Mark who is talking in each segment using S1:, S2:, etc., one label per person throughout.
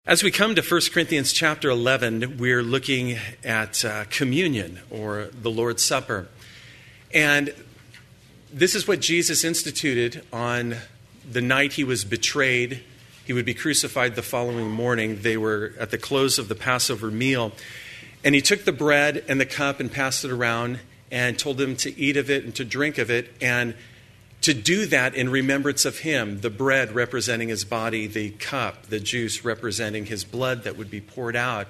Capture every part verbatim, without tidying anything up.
S1: As we come to First Corinthians chapter eleven, we're looking at uh, communion, or the Lord's Supper. And this is what Jesus instituted on the night he was betrayed. He would be crucified the following morning. They were at the close of the Passover meal. And he took the bread and the cup and passed it around and told them to eat of it and to drink of it, and to do that in remembrance of him, the bread representing his body, the cup, the juice representing his blood that would be poured out,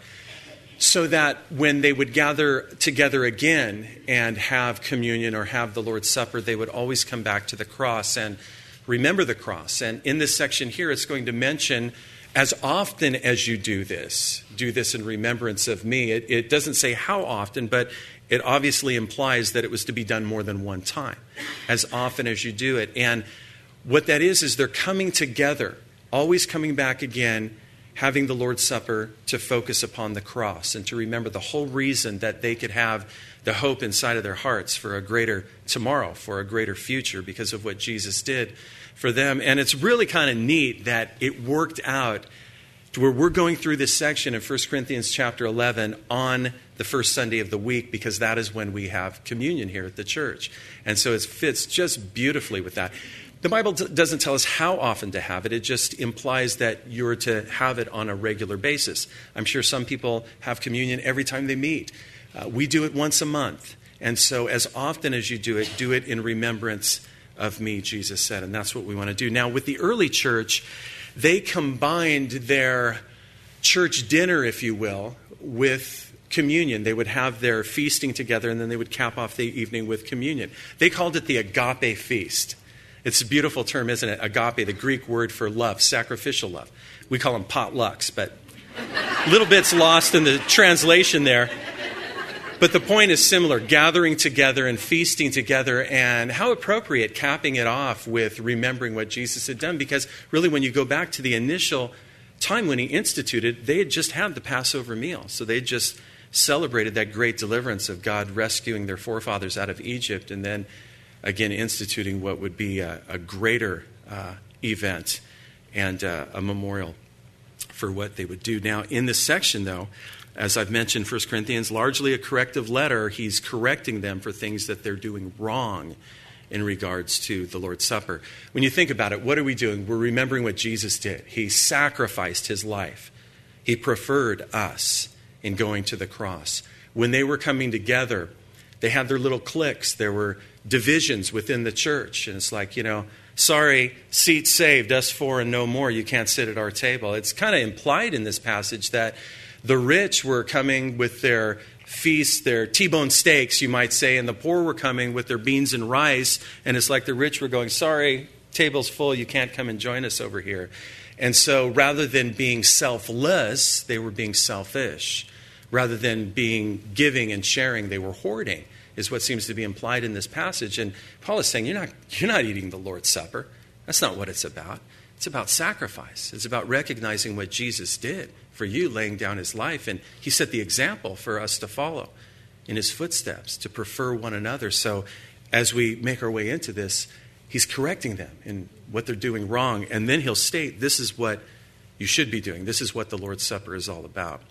S1: so that when they would gather together again and have communion or have the Lord's Supper, they would always come back to the cross and remember the cross. And in this section here, it's going to mention, as often as you do this, do this in remembrance of me. It, it doesn't say how often, but it obviously implies that it was to be done more than one time, as often as you do it. And what that is, is they're coming together, always coming back again, having the Lord's Supper to focus upon the cross and to remember the whole reason that they could have the hope inside of their hearts for a greater tomorrow, for a greater future because of what Jesus did for them. And it's really kind of neat that it worked out to where we're going through this section in First Corinthians chapter eleven on the first Sunday of the week, because that is when we have communion here at the church. And so it fits just beautifully with that. The Bible d- doesn't tell us how often to have it. It just implies that you're to have it on a regular basis. I'm sure some people have communion every time they meet. Uh, we do it once a month. And so as often as you do it, do it in remembrance of me, Jesus said. And that's what we want to do. Now, with the early church, they combined their church dinner, if you will, with communion. They would have their feasting together, and then they would cap off the evening with communion. They called it the agape feast. It's a beautiful term, isn't it? Agape, the Greek word for love, sacrificial love. We call them potlucks, but little bits lost in the translation there. But the point is similar, gathering together and feasting together, and how appropriate capping it off with remembering what Jesus had done. Because really, when you go back to the initial time when he instituted, they had just had the Passover meal. So they just celebrated that great deliverance of God rescuing their forefathers out of Egypt, and then again instituting what would be a, a greater uh, event and uh, a memorial for what they would do. Now, in this section, though, as I've mentioned, First Corinthians, largely a corrective letter. He's correcting them for things that they're doing wrong in regards to the Lord's Supper. When you think about it, what are we doing? We're remembering what Jesus did. He sacrificed his life. He preferred us in going to the cross. When they were coming together, they had their little cliques. There were divisions within the church. And it's like, you know, sorry, seat saved, us four and no more. You can't sit at our table. It's kind of implied in this passage that the rich were coming with their feasts, their T-bone steaks, you might say, and the poor were coming with their beans and rice. And it's like the rich were going, sorry, table's full, you can't come and join us over here. And so rather than being selfless, they were being selfish. Rather than being giving and sharing, they were hoarding, is what seems to be implied in this passage. And Paul is saying, you're not, you're not eating the Lord's Supper. That's not what it's about. It's about sacrifice. It's about recognizing what Jesus did for you, laying down his life. And he set the example for us to follow in his footsteps, to prefer one another. So as we make our way into this, he's correcting them in what they're doing wrong. And then he'll state, this is what you should be doing. This is what the Lord's Supper is all about.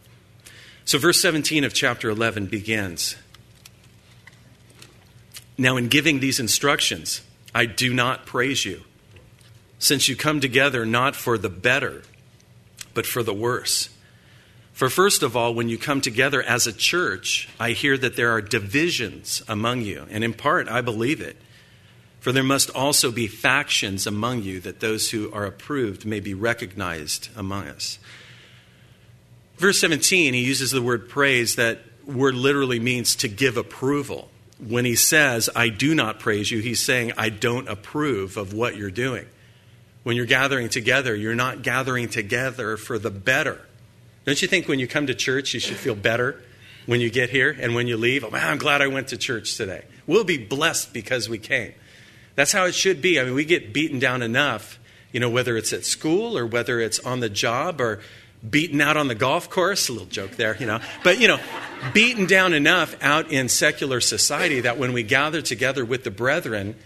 S1: So verse seventeen of chapter eleven begins. Now in giving these instructions, I do not praise you, since you come together not for the better, but for the worse. For first of all, when you come together as a church, I hear that there are divisions among you. And in part, I believe it. For there must also be factions among you, that those who are approved may be recognized among us. Verse seventeen, he uses the word praise. That word literally means to give approval. When he says, I do not praise you, he's saying, I don't approve of what you're doing. When you're gathering together, you're not gathering together for the better. Don't you think when you come to church, you should feel better when you get here and when you leave? Oh, man, I'm glad I went to church today. We'll be blessed because we came. That's how it should be. I mean, we get beaten down enough, you know, whether it's at school or whether it's on the job or beaten out on the golf course. A little joke there, you know. But, you know, beaten down enough out in secular society that when we gather together with the brethren,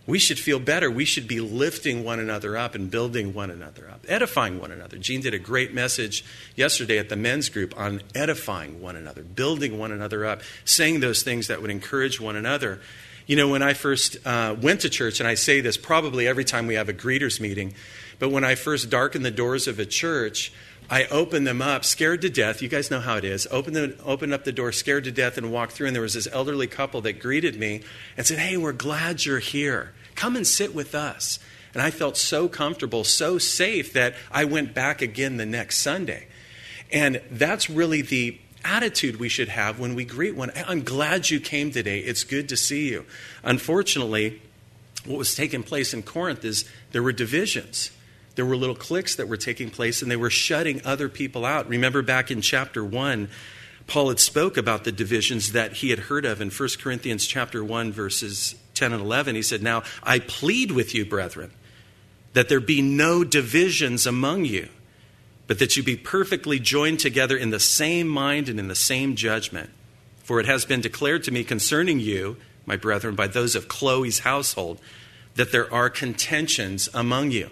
S1: We should feel better. We should be lifting one another up and building one another up, edifying one another. Gene did a great message yesterday at the men's group on edifying one another, building one another up, saying those things that would encourage one another. You know, when I first uh, went to church, and I say this probably every time we have a greeters meeting, but when I first darkened the doors of a church, I opened them up, scared to death. You guys know how it is. Opened, the, opened up the door, scared to death, and walked through. And there was this elderly couple that greeted me and said, "Hey, we're glad you're here. Come and sit with us." And I felt so comfortable, so safe that I went back again the next Sunday. And that's really the attitude we should have when we greet one. I'm glad you came today. It's good to see you. Unfortunately, what was taking place in Corinth is there were divisions. There were little cliques that were taking place, and they were shutting other people out. Remember back in chapter one, Paul had spoke about the divisions that he had heard of in First Corinthians chapter one, verses ten and eleven. He said, "Now I plead with you, brethren, that there be no divisions among you, but that you be perfectly joined together in the same mind and in the same judgment. For it has been declared to me concerning you, my brethren, by those of Chloe's household, that there are contentions among you."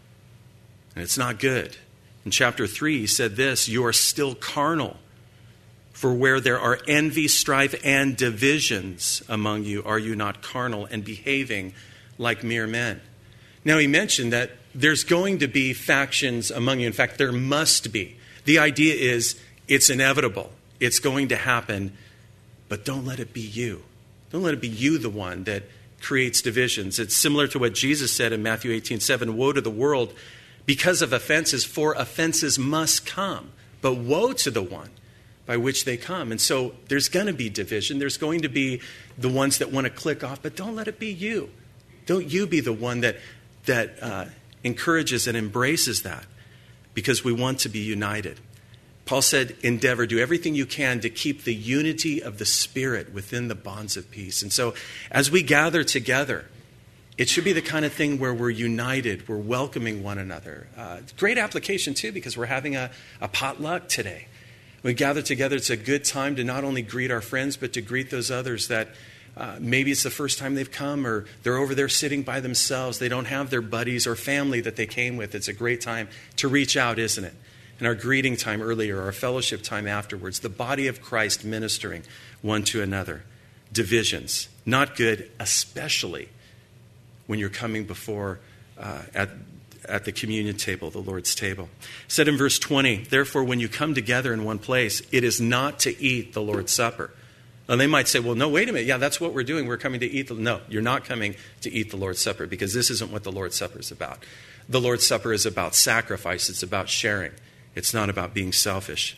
S1: And it's not good. In chapter three, he said this, "You are still carnal. For where there are envy, strife, and divisions among you, are you not carnal and behaving like mere men?" Now, he mentioned that there's going to be factions among you. In fact, there must be. The idea is it's inevitable. It's going to happen. But don't let it be you. Don't let it be you the one that creates divisions. It's similar to what Jesus said in Matthew eighteen seven, "Woe to the world because of offenses, for offenses must come. But woe to the one by which they come." And so there's going to be division. There's going to be the ones that want to click off, but don't let it be you. Don't you be the one that that uh, encourages and embraces that, because we want to be united. Paul said, endeavor, do everything you can to keep the unity of the Spirit within the bonds of peace. And so as we gather together, it should be the kind of thing where we're united, we're welcoming one another. Uh, great application, too, because we're having a, a potluck today. We gather together, it's a good time to not only greet our friends, but to greet those others that uh, maybe it's the first time they've come, or they're over there sitting by themselves. They don't have their buddies or family that they came with. It's a great time to reach out, isn't it? And our greeting time earlier, our fellowship time afterwards, the body of Christ ministering one to another. Divisions, not good, especially when you're coming before uh, at, at the communion table, the Lord's table. It said in verse twenty, "Therefore, when you come together in one place, it is not to eat the Lord's Supper." And they might say, well, no, wait a minute. Yeah, that's what we're doing. We're coming to eat. The... No, you're not coming to eat the Lord's Supper, because this isn't what the Lord's Supper is about. The Lord's Supper is about sacrifice. It's about sharing. It's not about being selfish.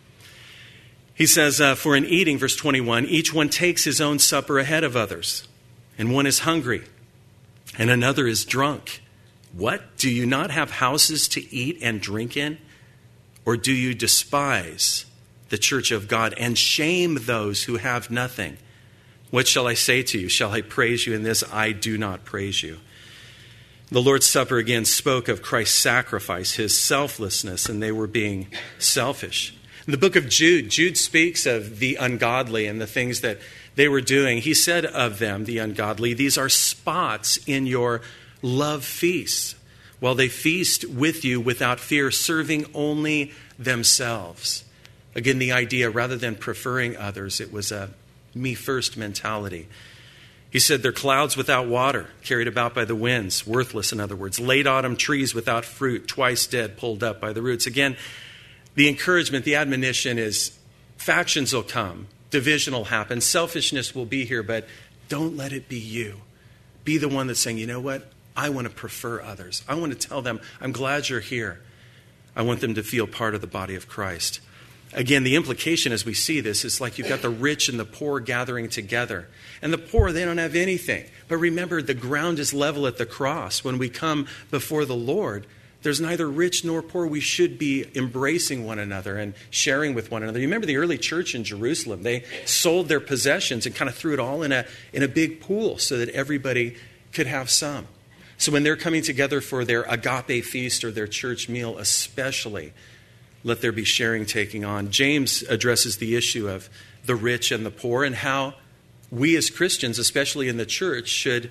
S1: He says, uh, for in eating, verse twenty-one, each one takes his own supper ahead of others, and one is hungry, and another is drunk. What? Do you not have houses to eat and drink in? Or do you despise the church of God and shame those who have nothing? What shall I say to you? Shall I praise you in this? I do not praise you. The Lord's Supper again spoke of Christ's sacrifice, his selflessness, and they were being selfish. In the book of Jude, Jude speaks of the ungodly and the things that they were doing. He said of them, the ungodly, these are spots in your love feasts, while they feast with you without fear, serving only themselves. Again, the idea, rather than preferring others, it was a me-first mentality. He said they're clouds without water, carried about by the winds, worthless, in other words. Late autumn trees without fruit, twice dead, pulled up by the roots. Again, the encouragement, the admonition is factions will come, division will happen, selfishness will be here, but don't let it be you. Be the one that's saying, you know what? I want to prefer others. I want to tell them, I'm glad you're here. I want them to feel part of the body of Christ. Again, the implication as we see this is like you've got the rich and the poor gathering together. And the poor, they don't have anything. But remember, the ground is level at the cross. When we come before the Lord, there's neither rich nor poor. We should be embracing one another and sharing with one another. You remember the early church in Jerusalem? They sold their possessions and kind of threw it all in a, in a big pool so that everybody could have some. So when they're coming together for their agape feast or their church meal especially, let there be sharing taking on. James addresses the issue of the rich and the poor and how we as Christians, especially in the church, should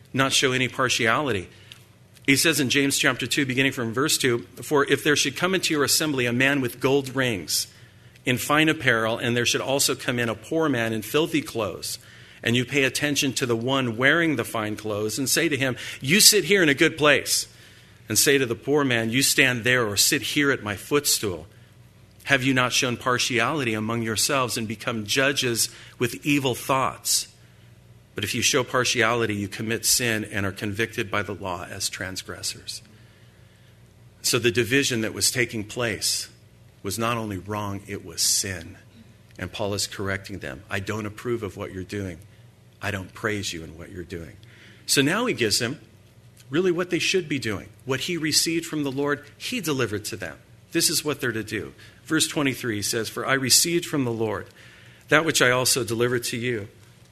S1: not show any partiality. He says in James chapter two, beginning from verse two, for if there should come into your assembly a man with gold rings in fine apparel, and there should also come in a poor man in filthy clothes, and you pay attention to the one wearing the fine clothes, and say to him, you sit here in a good place, and say to the poor man, you stand there or sit here at my footstool. Have you not shown partiality among yourselves and become judges with evil thoughts? But if you show partiality, you commit sin and are convicted by the law as transgressors. So the division that was taking place was not only wrong, it was sin. And Paul is correcting them. I don't approve of what you're doing. I don't praise you in what you're doing. So now he gives them really what they should be doing. What he received from the Lord, he delivered to them. This is what they're to do. Verse twenty-three says, for I received from the Lord that which I also delivered to you,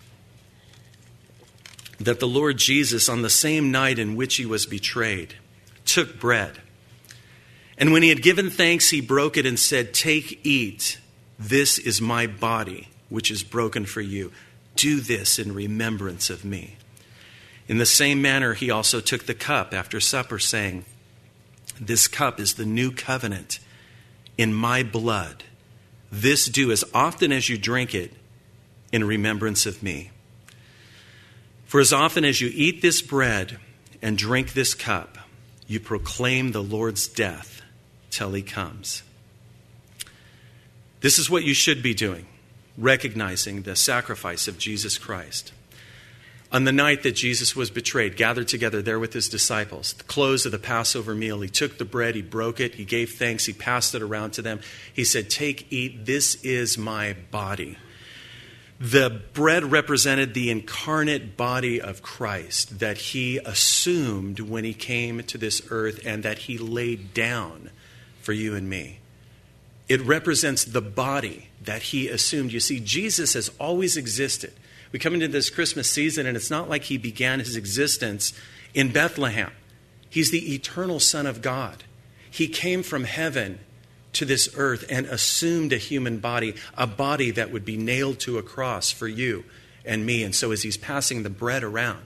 S1: that the Lord Jesus, on the same night in which he was betrayed, took bread. And when he had given thanks, he broke it and said, take, eat. This is my body, which is broken for you. Do this in remembrance of me. In the same manner, he also took the cup after supper, saying, this cup is the new covenant in my blood. This do as often as you drink it in remembrance of me. For as often as you eat this bread and drink this cup, you proclaim the Lord's death till he comes. This is what you should be doing, recognizing the sacrifice of Jesus Christ. On the night that Jesus was betrayed, gathered together there with his disciples, the close of the Passover meal, he took the bread, he broke it, he gave thanks, he passed it around to them. He said, take, eat, this is my body. The bread represented the incarnate body of Christ that he assumed when he came to this earth and that he laid down for you and me. It represents the body that he assumed. You see, Jesus has always existed. We come into this Christmas season and it's not like he began his existence in Bethlehem. He's the eternal Son of God. He came from heaven to this earth and assumed a human body, a body that would be nailed to a cross for you and me. And so as he's passing the bread around,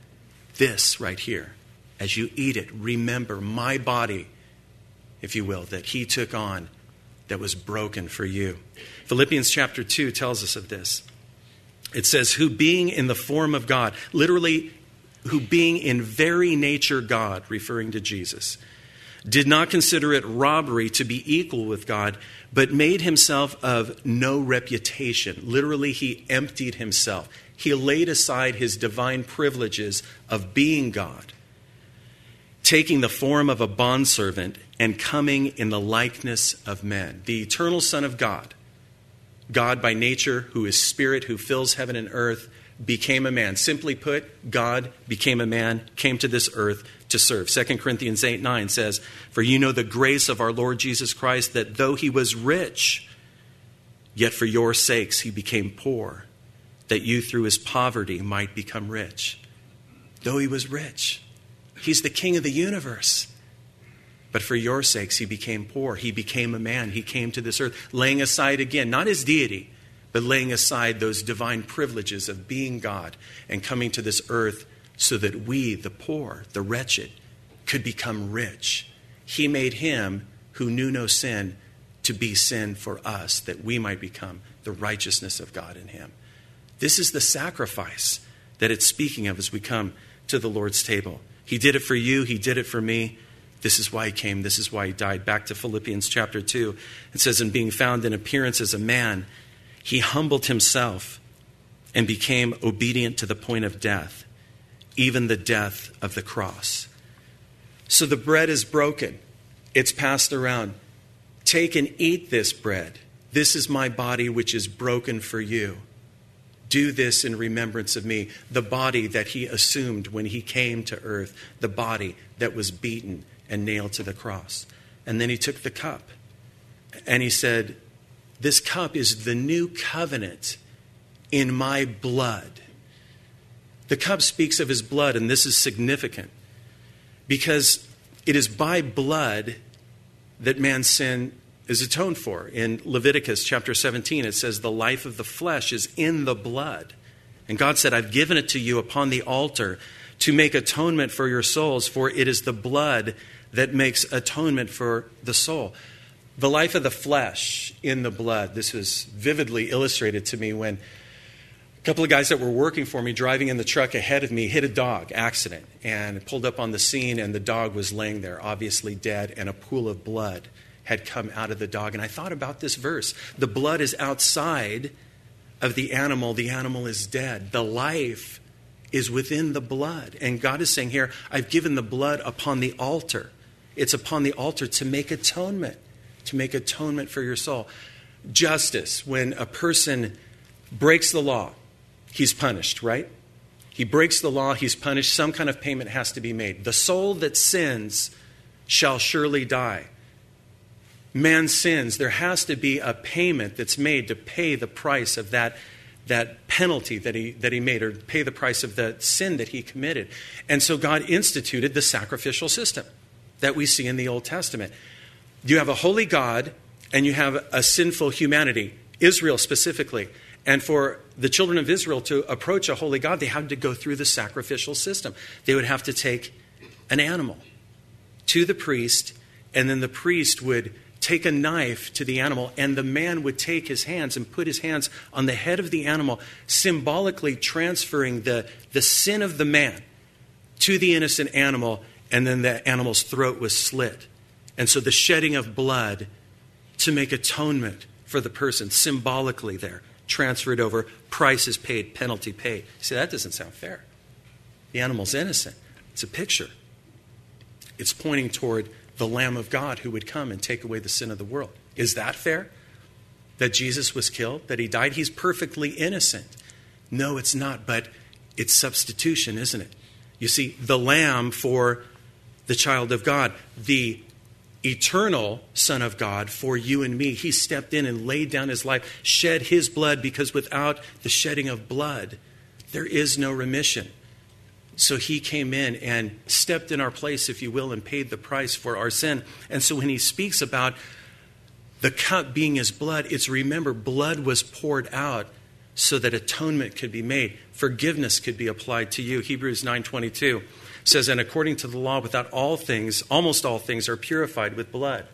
S1: this right here, as you eat it, remember my body, if you will, that he took on, that was broken for you. Philippians chapter two tells us of this. It says, who being in the form of God, literally, who being in very nature God, referring to Jesus, did not consider it robbery to be equal with God, but made himself of no reputation. Literally, he emptied himself. He laid aside his divine privileges of being God, taking the form of a bondservant and coming in the likeness of men. The eternal Son of God, God by nature, who is spirit, who fills heaven and earth, became a man. Simply put, God became a man, came to this earth to serve. Second Corinthians eight nine says, for you know the grace of our Lord Jesus Christ, that though he was rich, yet for your sakes he became poor, that you through his poverty might become rich. Though he was rich, he's the king of the universe. But for your sakes, he became poor. He became a man. He came to this earth, laying aside again, not his deity, but laying aside those divine privileges of being God and coming to this earth so that we, the poor, the wretched, could become rich. He made him who knew no sin to be sin for us, that we might become the righteousness of God in him. This is the sacrifice that it's speaking of as we come to the Lord's table. He did it for you. He did it for me. This is why he came. This is why he died. Back to Philippians chapter two. It says, and being found in appearance as a man, he humbled himself and became obedient to the point of death, even the death of the cross. So the bread is broken. It's passed around. Take and eat this bread. This is my body which is broken for you. Do this in remembrance of me. The body that he assumed when he came to earth. The body that was beaten and nailed to the cross. And then he took the cup and he said, this cup is the new covenant in my blood. The cup speaks of his blood, and this is significant because it is by blood that man's sin is atoned for. In Leviticus chapter seventeen, it says the life of the flesh is in the blood. And God said, I've given it to you upon the altar to make atonement for your souls, for it is the blood that makes atonement for the soul. The life of the flesh in the blood. This was vividly illustrated to me when a couple of guys that were working for me, driving in the truck ahead of me, hit a dog accident and pulled up on the scene, and the dog was laying there, obviously dead, and a pool of blood had come out of the dog. And I thought about this verse. The blood is outside of the animal. The animal is dead. The life is within the blood. And God is saying here, I've given the blood upon the altar. It's upon the altar to make atonement, to make atonement for your soul. Justice, when a person breaks the law, he's punished, right? He breaks the law, he's punished. Some kind of payment has to be made. The soul that sins shall surely die. Man sins. There has to be a payment that's made to pay the price of that, that penalty that he, that he made, or pay the price of the sin that he committed. And so God instituted the sacrificial system that we see in the Old Testament. You have a holy God and you have a sinful humanity, Israel specifically. And for the children of Israel to approach a holy God, they had to go through the sacrificial system. They would have to take an animal to the priest, and then the priest would take a knife to the animal, and the man would take his hands and put his hands on the head of the animal, symbolically transferring the, the sin of the man to the innocent animal, and then the animal's throat was slit. And so the shedding of blood to make atonement for the person, symbolically there, transferred over, price is paid, penalty paid. See, that doesn't sound fair. The animal's innocent. It's a picture. It's pointing toward the Lamb of God who would come and take away the sin of the world. Is that fair? That Jesus was killed? That he died? He's perfectly innocent. No, it's not, but it's substitution, isn't it? You see, the Lamb for the child of God, the eternal Son of God for you and me. He stepped in and laid down his life, shed his blood, because without the shedding of blood, there is no remission. So he came in and stepped in our place, if you will, and paid the price for our sin. And so when he speaks about the cup being his blood, it's, remember, blood was poured out so that atonement could be made. Forgiveness could be applied to you. Hebrews nine twenty-two says, and according to the law, without all things, almost all things are purified with blood.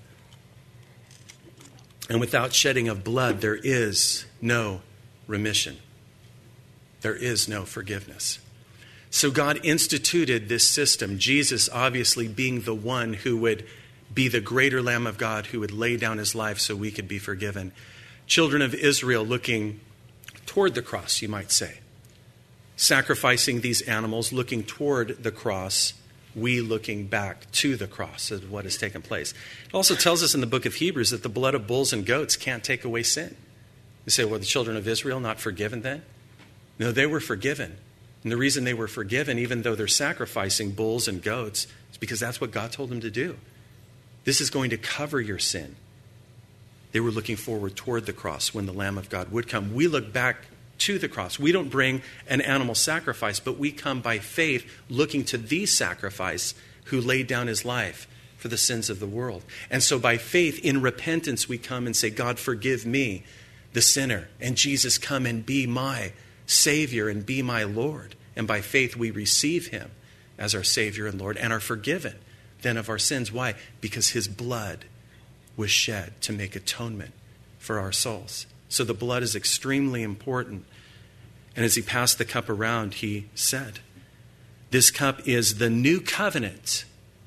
S1: And without shedding of blood, there is no remission. There is no forgiveness. So God instituted this system, Jesus obviously being the one who would be the greater Lamb of God, who would lay down his life so we could be forgiven. Children of Israel looking toward the cross, you might say. Sacrificing these animals, looking toward the cross, we looking back to the cross is what has taken place. It also tells us in the book of Hebrews that the blood of bulls and goats can't take away sin. You say, well, the children of Israel not forgiven then? No, they were forgiven. And the reason they were forgiven, even though they're sacrificing bulls and goats, is because that's what God told them to do. This is going to cover your sin. They were looking forward toward the cross when the Lamb of God would come. We look back to the cross. We don't bring an animal sacrifice, but we come by faith looking to the sacrifice who laid down his life for the sins of the world. And so by faith, in repentance, we come and say, God, forgive me, the sinner, and Jesus, come and be my Savior and be my Lord. And by faith, we receive him as our Savior and Lord and are forgiven then of our sins. Why? Because his blood was shed to make atonement for our souls. So the blood is extremely important. And as he passed the cup around, he said, this cup is the new covenant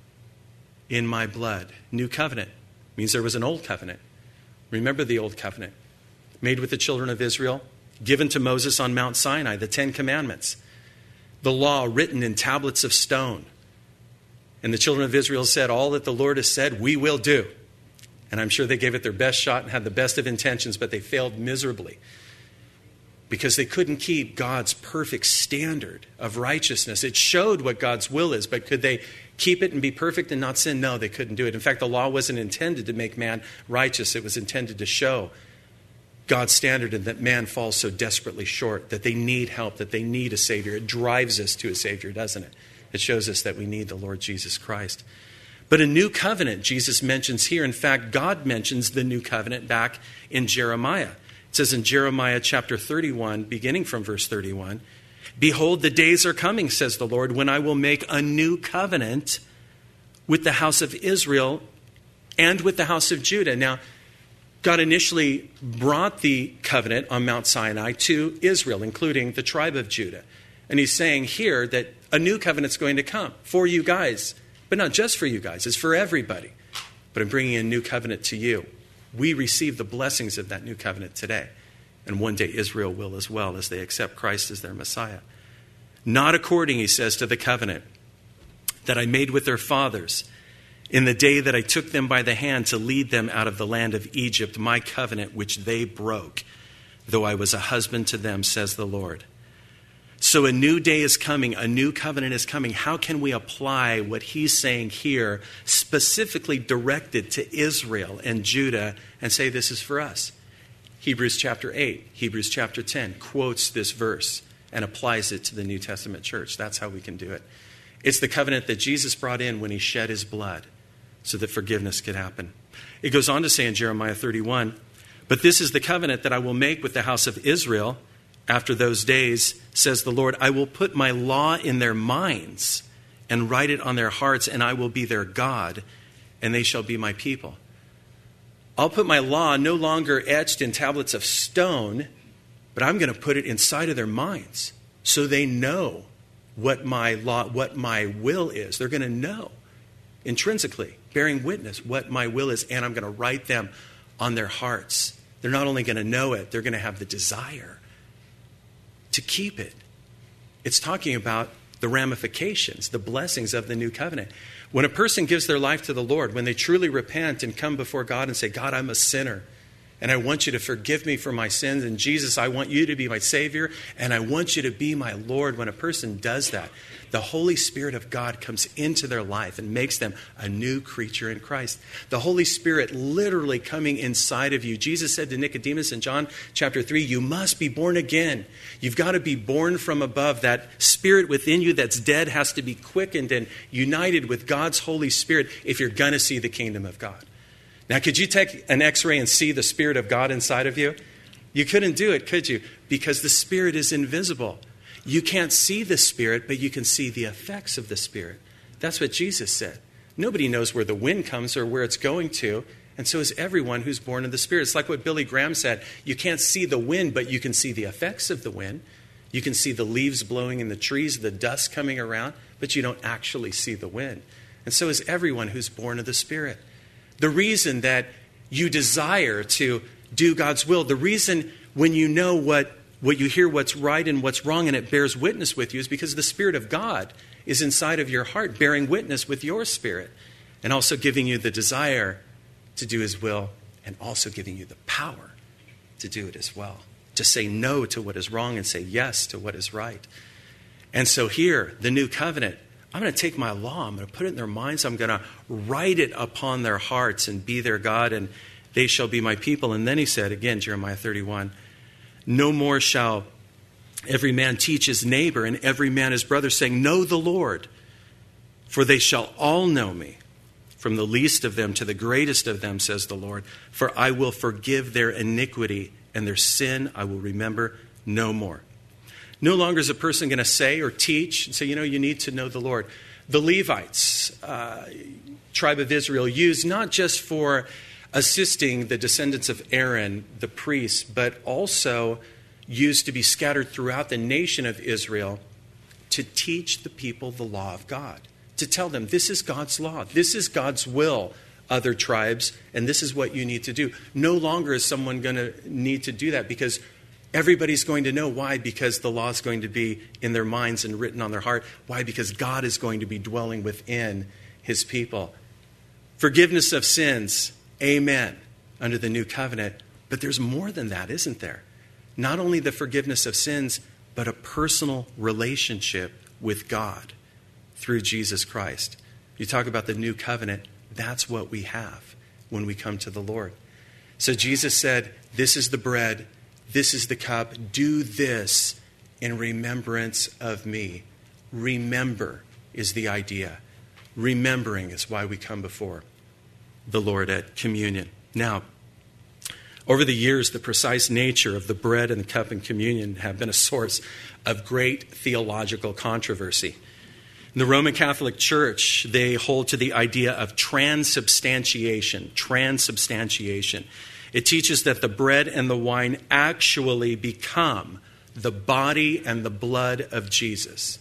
S1: in my blood. New covenant means there was an old covenant. Remember the old covenant made with the children of Israel, given to Moses on Mount Sinai, the Ten Commandments, the law written in tablets of stone. And the children of Israel said, all that the Lord has said, we will do. And I'm sure they gave it their best shot and had the best of intentions, but they failed miserably because they couldn't keep God's perfect standard of righteousness. It showed what God's will is, but could they keep it and be perfect and not sin? No, they couldn't do it. In fact, the law wasn't intended to make man righteous. It was intended to show God's standard and that man falls so desperately short, that they need help, that they need a Savior. It drives us to a Savior, doesn't it? It shows us that we need the Lord Jesus Christ. But a new covenant, Jesus mentions here. In fact, God mentions the new covenant back in Jeremiah. It says in Jeremiah chapter thirty-one, beginning from verse thirty-one, Behold, the days are coming, says the Lord, when I will make a new covenant with the house of Israel and with the house of Judah. Now, God initially brought the covenant on Mount Sinai to Israel, including the tribe of Judah. And he's saying here that a new covenant's going to come for you guys, but not just for you guys, it's for everybody. But I'm bringing a new covenant to you. We receive the blessings of that new covenant today. And one day Israel will as well, as they accept Christ as their Messiah. Not according, he says, to the covenant that I made with their fathers in the day that I took them by the hand to lead them out of the land of Egypt, my covenant which they broke, though I was a husband to them, says the Lord. So a new day is coming, a new covenant is coming. How can we apply what he's saying here, specifically directed to Israel and Judah, and say this is for us? Hebrews chapter eight, Hebrews chapter ten quotes this verse and applies it to the New Testament church. That's how we can do it. It's the covenant that Jesus brought in when he shed his blood so that forgiveness could happen. It goes on to say in Jeremiah thirty-one, but this is the covenant that I will make with the house of Israel after those days, says the Lord. I will put my law in their minds and write it on their hearts, and I will be their God, and they shall be my people. I'll put my law no longer etched in tablets of stone, but I'm going to put it inside of their minds so they know what my law, what my will is. They're going to know intrinsically, bearing witness what my will is, and I'm going to write them on their hearts. They're not only going to know it, they're going to have the desire to keep it. It's talking about the ramifications, the blessings of the new covenant. When a person gives their life to the Lord, when they truly repent and come before God and say, God, I'm a sinner, and I want you to forgive me for my sins, and Jesus, I want you to be my Savior, and I want you to be my Lord. When a person does that, the Holy Spirit of God comes into their life and makes them a new creature in Christ. The Holy Spirit literally coming inside of you. Jesus said to Nicodemus in John chapter three, you must be born again. You've got to be born from above. That spirit within you that's dead has to be quickened and united with God's Holy Spirit if you're going to see the kingdom of God. Now, could you take an x-ray and see the Spirit of God inside of you? You couldn't do it, could you? Because the Spirit is invisible. You can't see the Spirit, but you can see the effects of the Spirit. That's what Jesus said. Nobody knows where the wind comes or where it's going to, and so is everyone who's born of the Spirit. It's like what Billy Graham said. You can't see the wind, but you can see the effects of the wind. You can see the leaves blowing in the trees, the dust coming around, but you don't actually see the wind. And so is everyone who's born of the Spirit. The reason that you desire to do God's will, the reason when you know what, what you hear what's right and what's wrong and it bears witness with you is because the Spirit of God is inside of your heart, bearing witness with your spirit and also giving you the desire to do his will and also giving you the power to do it as well. To say no to what is wrong and say yes to what is right. And so here, the new covenant, I'm going to take my law, I'm going to put it in their minds, I'm going to write it upon their hearts and be their God, and they shall be my people. And then he said, again, Jeremiah thirty-one, no more shall every man teach his neighbor and every man his brother, saying, know the Lord, for they shall all know me, from the least of them to the greatest of them, says the Lord, for I will forgive their iniquity and their sin I will remember no more. No longer is a person going to say or teach and say, you know, you need to know the Lord. The Levites, uh, tribe of Israel, used not just for assisting the descendants of Aaron, the priests, but also used to be scattered throughout the nation of Israel to teach the people the law of God, to tell them this is God's law, this is God's will, other tribes, and this is what you need to do. No longer is someone going to need to do that because everybody's going to know. Why? Because the law is going to be in their minds and written on their heart. Why? Because God is going to be dwelling within his people. Forgiveness of sins, amen, under the new covenant. But there's more than that, isn't there? Not only the forgiveness of sins, but a personal relationship with God through Jesus Christ. You talk about the new covenant, that's what we have when we come to the Lord. So Jesus said, this is the bread, this is the cup. Do this in remembrance of me. Remember is the idea. Remembering is why we come before the Lord at communion. Now, Over the years, the precise nature of the bread and the cup in communion have been a source of great theological controversy. In the Roman Catholic Church, they hold to the idea of transubstantiation. Transubstantiation. It teaches that the bread and the wine actually become the body and the blood of Jesus.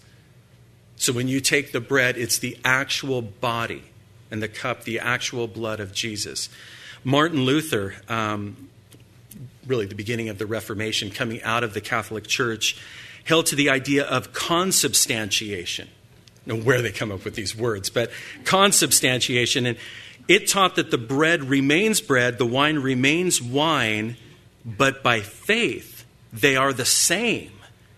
S1: So when you take the bread, it's the actual body, and the cup, the actual blood of Jesus. Martin Luther, um, really the beginning of the Reformation, coming out of the Catholic Church, held to the idea of consubstantiation. I don't know where they come up with these words, but consubstantiation. And it taught that the bread remains bread, the wine remains wine, but by faith, they are the same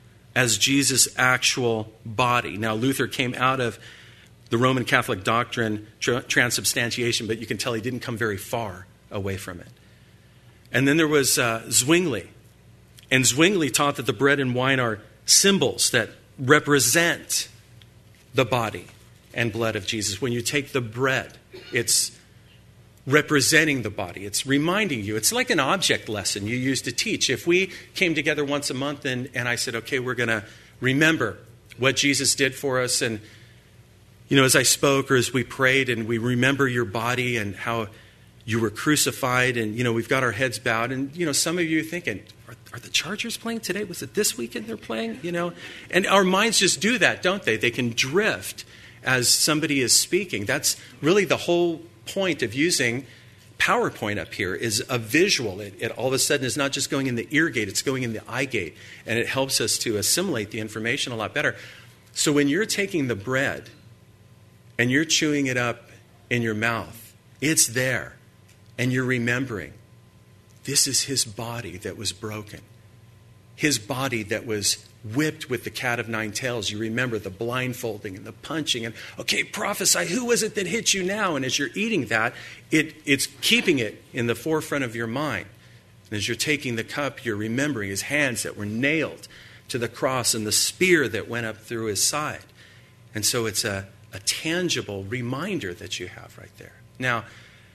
S1: as Jesus' actual body. Now, Luther came out of the Roman Catholic doctrine, transubstantiation, but you can tell he didn't come very far away from it. And then there was uh, Zwingli. And Zwingli taught that the bread and wine are symbols that represent the body and blood of Jesus. When you take the bread, it's representing the body. It's reminding you. It's like an object lesson you used to teach. If we came together once a month and, and I said, okay, we're going to remember what Jesus did for us. And, you know, as I spoke or as we prayed and we remember your body and how you were crucified and, you know, we've got our heads bowed. And, you know, some of you are thinking, are, are the Chargers playing today? Was it this weekend they're playing? You know, and our minds just do that, don't they? They can drift as somebody is speaking. That's really the whole point of using PowerPoint up here is a visual. It, it all of a sudden is not just going in the ear gate, it's going in the eye gate. And it helps us to assimilate the information a lot better. So when you're taking the bread and you're chewing it up in your mouth, it's there. And you're remembering, this is his body that was broken. His body that was whipped with the cat of nine tails. You remember the blindfolding and the punching and, okay, prophesy, who was it that hit you now? And as you're eating that, it, it's keeping it in the forefront of your mind. And as you're taking the cup, you're remembering his hands that were nailed to the cross and the spear that went up through his side. And so it's a, a tangible reminder that you have right there. Now,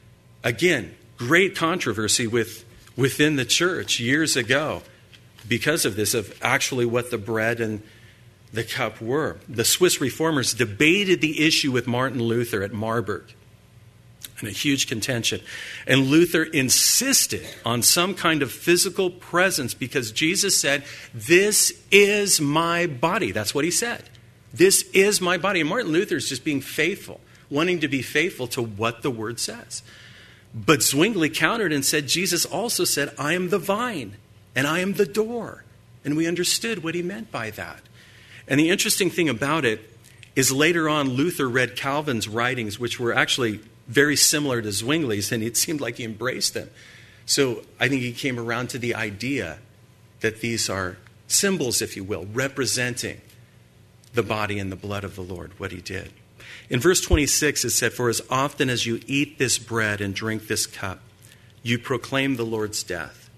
S1: again, great controversy with within the church years ago because of this, of actually what the bread and the cup were. The Swiss reformers debated the issue with Martin Luther at Marburg in a huge contention. And Luther insisted on some kind of physical presence because Jesus said, this is my body. That's what he said. This is my body. And Martin Luther is just being faithful, wanting to be faithful to what the word says. But Zwingli countered and said, Jesus also said, I am the vine and I am the door. And we understood what he meant by that. And the interesting thing about it is later on, Luther read Calvin's writings, which were actually very similar to Zwingli's, and it seemed like he embraced them. So I think he came around to the idea that these are symbols, if you will, representing the body and the blood of the Lord, what he did. In verse twenty-six, it said, for as often as you eat this bread and drink this cup, you proclaim the Lord's death.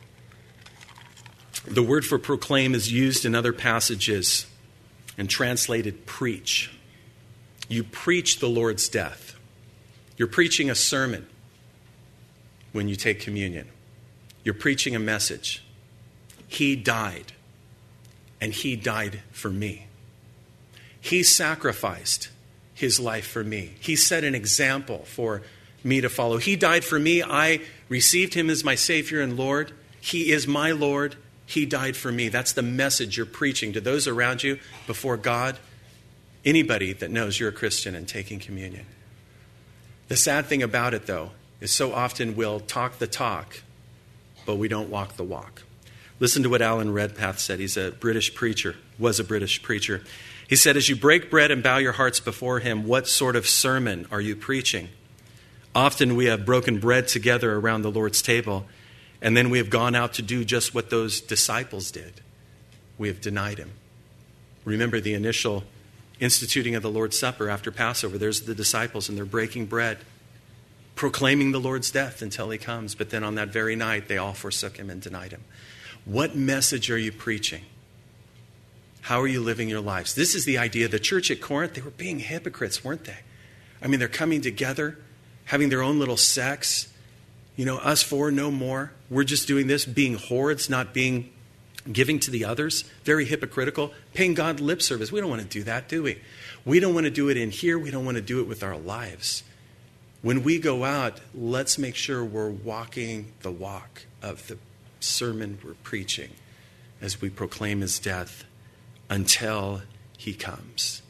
S1: The word for proclaim is used in other passages and translated preach. You preach the Lord's death. You're preaching a sermon when you take communion. You're preaching a message. He died, and he died for me. He sacrificed his life for me. He set an example for me to follow. He died for me. I received him as my Savior and Lord. He is my Lord. He died for me. That's the message you're preaching to those around you before God, anybody that knows you're a Christian and taking communion. The sad thing about it, though, is so often we'll talk the talk, but we don't walk the walk. Listen to what Alan Redpath said. He's a British preacher, was a British preacher. He said, as you break bread and bow your hearts before him, what sort of sermon are you preaching? Often we have broken bread together around the Lord's table, and then we have gone out to do just what those disciples did. We have denied him. Remember the initial instituting of the Lord's Supper after Passover. There's the disciples, and they're breaking bread, proclaiming the Lord's death until he comes. But then on that very night, they all forsook him and denied him. What message are you preaching? How are you living your lives? This is the idea. The church at Corinth, they were being hypocrites, weren't they? I mean, they're coming together, having their own little sects, You know, us four, no more. We're just doing this, being hordes, not being giving to the others. Very hypocritical. Paying God lip service. We don't want to do that, do we? We don't want to do it in here. We don't want to do it with our lives. When we go out, let's make sure we're walking the walk of the sermon we're preaching as we proclaim his death until he comes.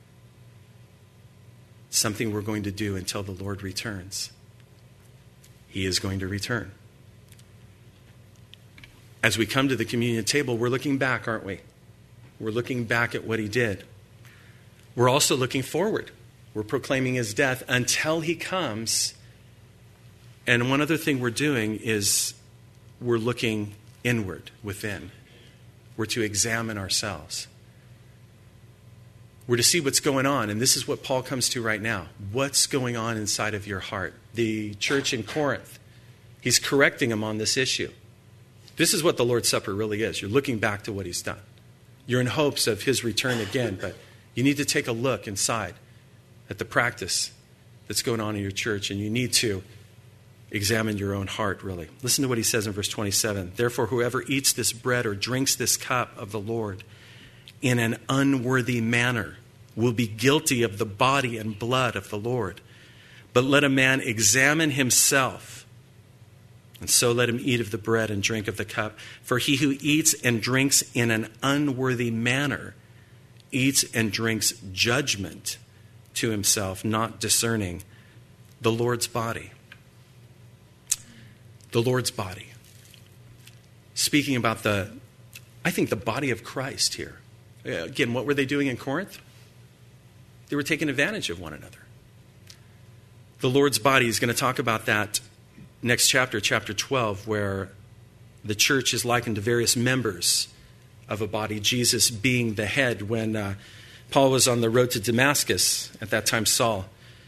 S1: Something we're going to do until the Lord returns. He is going to return. As we come to the communion table, we're looking back, aren't we? We're looking back at what he did. We're also looking forward. We're proclaiming his death until he comes. And one other thing we're doing is we're looking inward, within. We're to examine ourselves. We're to see what's going on. And this is what Paul comes to right now. What's going on inside of your heart? The church in Corinth, he's correcting them on this issue. This is what the Lord's Supper really is. You're looking back to what he's done. You're in hopes of his return again, but you need to take a look inside at the practice that's going on in your church, and you need to examine your own heart, really. Listen to what he says in verse twenty-seven. Therefore, whoever eats this bread or drinks this cup of the Lord in an unworthy manner will be guilty of the body and blood of the Lord. But let a man examine himself, and so let him eat of the bread and drink of the cup. For he who eats and drinks in an unworthy manner eats and drinks judgment to himself, not discerning the Lord's body. The Lord's body. Speaking about the, I think the body of Christ here. Again, what were they doing in Corinth? They were taking advantage of one another. The Lord's body is going to talk about that next chapter, chapter twelve, where the church is likened to various members of a body, Jesus being the head. When uh, Paul was on the road to Damascus, at that time Saul,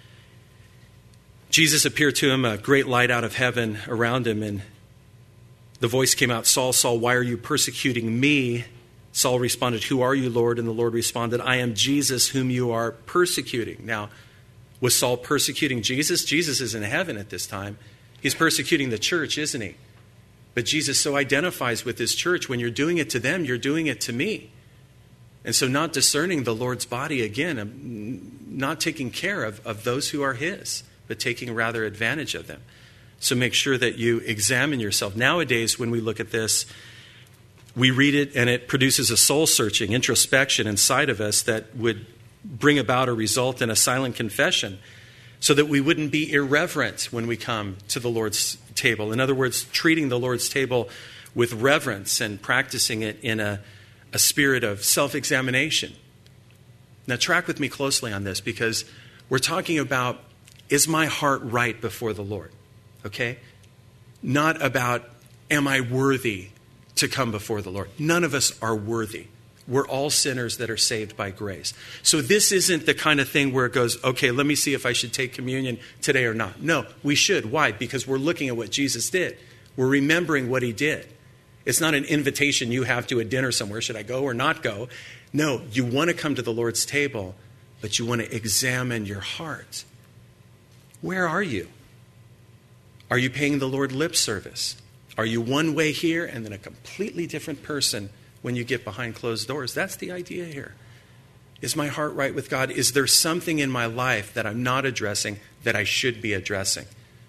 S1: Jesus appeared to him, a great light out of heaven around him, and the voice came out, Saul, Saul, why are you persecuting me? Saul responded, who are you, Lord? And the Lord responded, I am Jesus whom you are persecuting. Now, was Saul persecuting Jesus? Jesus is in heaven at this time. He's persecuting the church, isn't he? But Jesus so identifies with his church. When you're doing it to them, you're doing it to me. And so not discerning the Lord's body, again, not taking care of, of those who are his, but taking rather advantage of them. So make sure that you examine yourself. Nowadays, when we look at this, we read it and it produces a soul-searching introspection inside of us that would bring about or result in a silent confession so that we wouldn't be irreverent when we come to the Lord's table. In other words, treating the Lord's table with reverence and practicing it in a, a spirit of self-examination. Now, track with me closely on this, because we're talking about, is my heart right before the Lord? Okay? Not about, am I worthy to come before the Lord? None of us are worthy. We're all sinners that are saved by grace. So this isn't the kind of thing where it goes, okay, let me see if I should take communion today or not. No, we should. Why? Because we're looking at what Jesus did. We're remembering what he did. It's not an invitation you have to a dinner somewhere. Should I go or not go? No, you want to come to the Lord's table, but you want to examine your heart. Where are you? Are you paying the Lord lip service? Are you one way here and then a completely different person when you get behind closed doors? That's the idea here. Is my heart right with God? Is there something in my life that I'm not addressing that I should be addressing?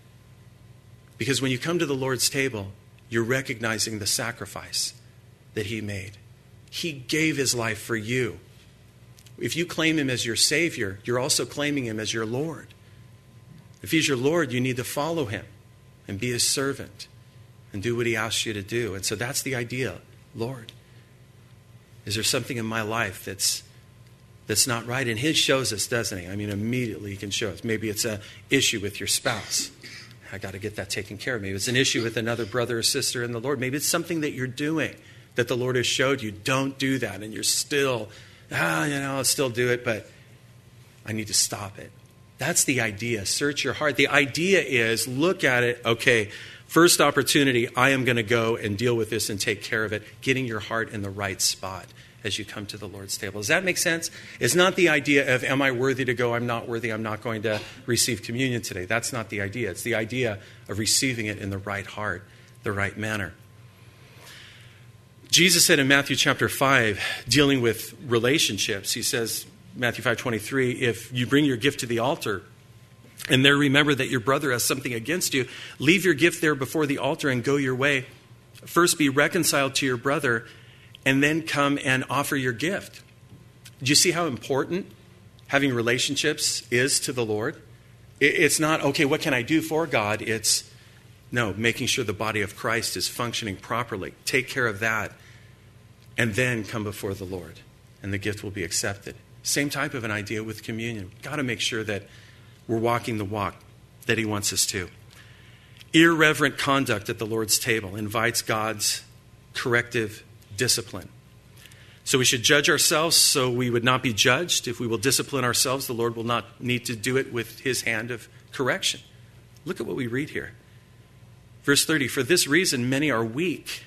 S1: Because when you come to the Lord's table, you're recognizing the sacrifice that he made. He gave his life for you. If you claim him as your Savior, you're also claiming him as your Lord. If he's your Lord, you need to follow him and be his servant and do what he asks you to do. And so that's the idea. Lord, is there something in my life that's that's not right? And he shows us, doesn't he? I mean, immediately he can show us. Maybe it's an issue with your spouse. I got to get that taken care of. Maybe it's an issue with another brother or sister in the Lord. Maybe it's something that you're doing that the Lord has showed you. Don't do that. And you're still, ah, you know, I'll still do it, but I need to stop it. That's the idea. Search your heart. The idea is, look at it. Okay, first opportunity, I am going to go and deal with this and take care of it. Getting your heart in the right spot as you come to the Lord's table. Does that make sense? It's not the idea of, am I worthy to go? I'm not worthy. I'm not going to receive communion today. That's not the idea. It's the idea of receiving it in the right heart, the right manner. Jesus said in Matthew chapter five, dealing with relationships, he says, Matthew five twenty-three, if you bring your gift to the altar and there remember that your brother has something against you, leave your gift there before the altar and go your way. First be reconciled to your brother and then come and offer your gift. Do you see how important having relationships is to the Lord? It's not, okay, what can I do for God? It's, no, making sure the body of Christ is functioning properly. Take care of that and then come before the Lord and the gift will be accepted. Same type of an idea with communion. We've got to make sure that we're walking the walk that he wants us to. Irreverent conduct at the Lord's table invites God's corrective discipline. So we should judge ourselves so we would not be judged. If we will discipline ourselves, the Lord will not need to do it with his hand of correction. Look at what we read here. Verse thirty, for this reason many are weak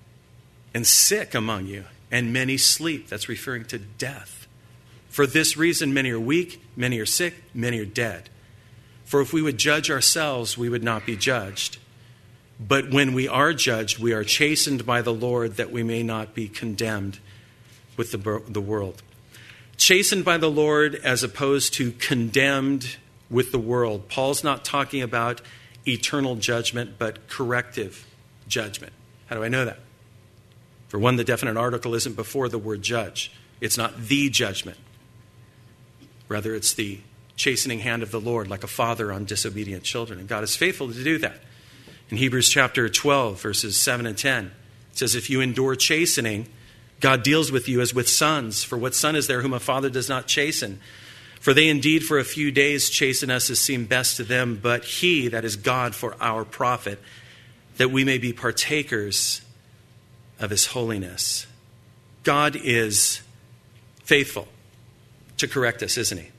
S1: and sick among you, and many sleep. That's referring to death. For this reason many are weak, many are sick, many are dead. For if we would judge ourselves, we would not be judged. But when we are judged, we are chastened by the Lord that we may not be condemned with the, the world. Chastened by the Lord as opposed to condemned with the world. Paul's not talking about eternal judgment, but corrective judgment. How do I know that? For one, the definite article isn't before the word judge. It's not the judgment. Rather, it's the chastening hand of the Lord, like a father on disobedient children. And God is faithful to do that. In Hebrews chapter twelve, verses seven and ten, it says, if you endure chastening, God deals with you as with sons. For what son is there whom a father does not chasten? For they indeed for a few days chasten us as seemed best to them, but he, that is God, for our profit, that we may be partakers of his holiness. God is faithful to correct us, isn't he?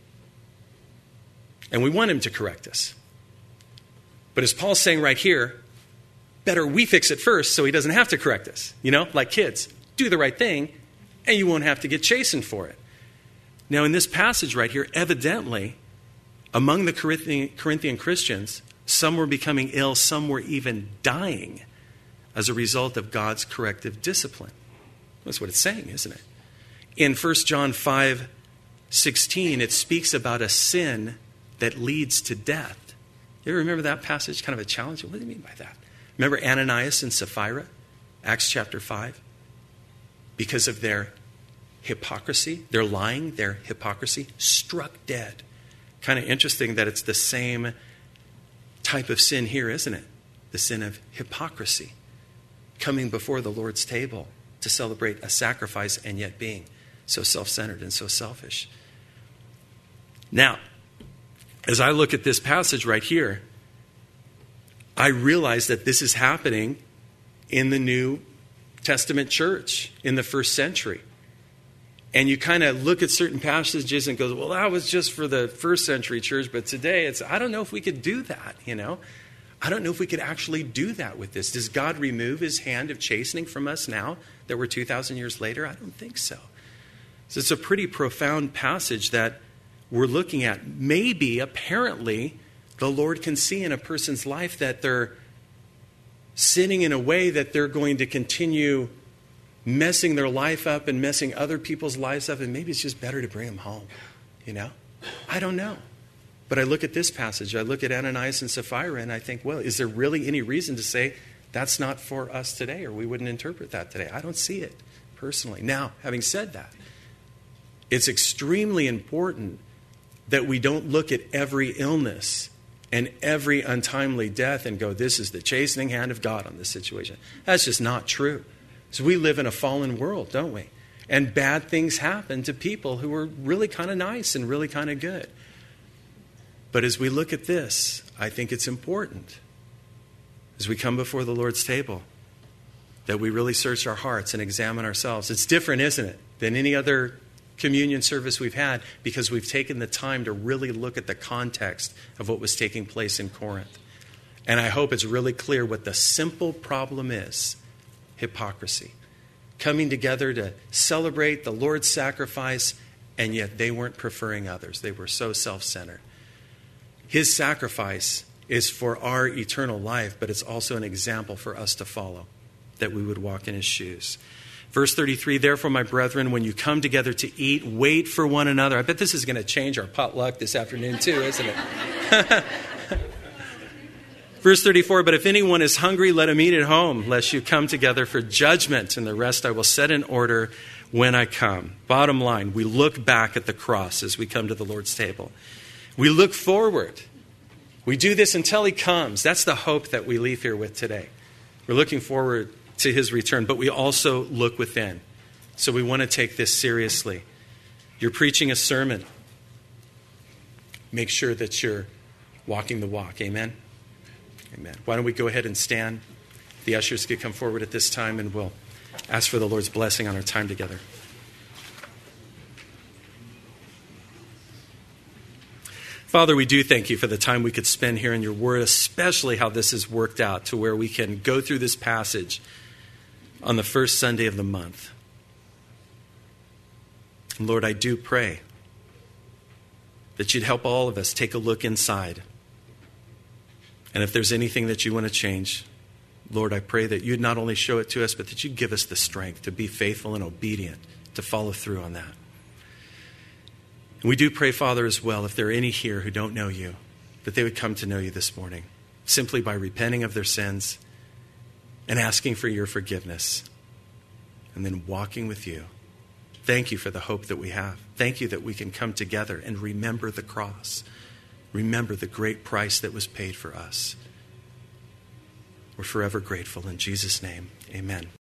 S1: And we want him to correct us. But as Paul's saying right here, better we fix it first so he doesn't have to correct us. You know, like kids, do the right thing and you won't have to get chastened for it. Now in this passage right here, evidently, among the Corinthian, Corinthian Christians, some were becoming ill, some were even dying as a result of God's corrective discipline. That's what it's saying, isn't it? In First John five sixteen, it speaks about a sin that leads to death. You ever remember that passage? Kind of a challenge. What do you mean by that? Remember Ananias and Sapphira? Acts chapter five? Because of their hypocrisy, their lying, their hypocrisy, struck dead. Kind of interesting that it's the same type of sin here, isn't it? The sin of hypocrisy. Coming before the Lord's table to celebrate a sacrifice and yet being so self-centered and so selfish. Now, as I look at this passage right here, I realize that this is happening in the New Testament church in the first century. And you kind of look at certain passages and go, well, that was just for the first century church, but today it's, I don't know if we could do that, you know. I don't know if we could actually do that with this. Does God remove his hand of chastening from us now that we're two thousand years later? I don't think so. So it's a pretty profound passage that we're looking at. Maybe, apparently, the Lord can see in a person's life that they're sinning in a way that they're going to continue messing their life up and messing other people's lives up, and maybe it's just better to bring them home, you know? I don't know. But I look at this passage, I look at Ananias and Sapphira, and I think, well, is there really any reason to say that's not for us today, or we wouldn't interpret that today? I don't see it, personally. Now, having said that, it's extremely important that we don't look at every illness and every untimely death and go, this is the chastening hand of God on this situation. That's just not true. So we live in a fallen world, don't we? And bad things happen to people who are really kind of nice and really kind of good. But as we look at this, I think it's important, as we come before the Lord's table, that we really search our hearts and examine ourselves. It's different, isn't it, than any other communion service we've had, because we've taken the time to really look at the context of what was taking place in Corinth. And I hope it's really clear what the simple problem is: hypocrisy. coming together to celebrate the Lord's sacrifice, and yet they weren't preferring others. They were so self-centered. His sacrifice is for our eternal life, but it's also an example for us to follow, that we would walk in his shoes. Verse thirty-three, therefore, my brethren, when you come together to eat, wait for one another. I bet this is going to change our potluck this afternoon too, isn't it? Verse thirty-four, but if anyone is hungry, let him eat at home, lest you come together for judgment, and the rest I will set in order when I come. Bottom line, we look back at the cross as we come to the Lord's table. We look forward. We do this until he comes. That's the hope that we leave here with today. We're looking forward to his return, but we also look within. So we want to take this seriously. You're preaching a sermon. Make sure that you're walking the walk. Amen? Amen. Why don't we go ahead and stand? The ushers could come forward at this time, and we'll ask for the Lord's blessing on our time together. Father, we do thank you for the time we could spend here in your word, especially how this has worked out to where we can go through this passage on the first Sunday of the month. And Lord, I do pray that you'd help all of us take a look inside. And if there's anything that you want to change, Lord, I pray that you'd not only show it to us, but that you'd give us the strength to be faithful and obedient, to follow through on that. And we do pray, Father, as well, if there are any here who don't know you, that they would come to know you this morning, simply by repenting of their sins and asking for your forgiveness, and then walking with you. Thank you for the hope that we have. Thank you that we can come together and remember the cross. Remember the great price that was paid for us. We're forever grateful. In Jesus' name, amen.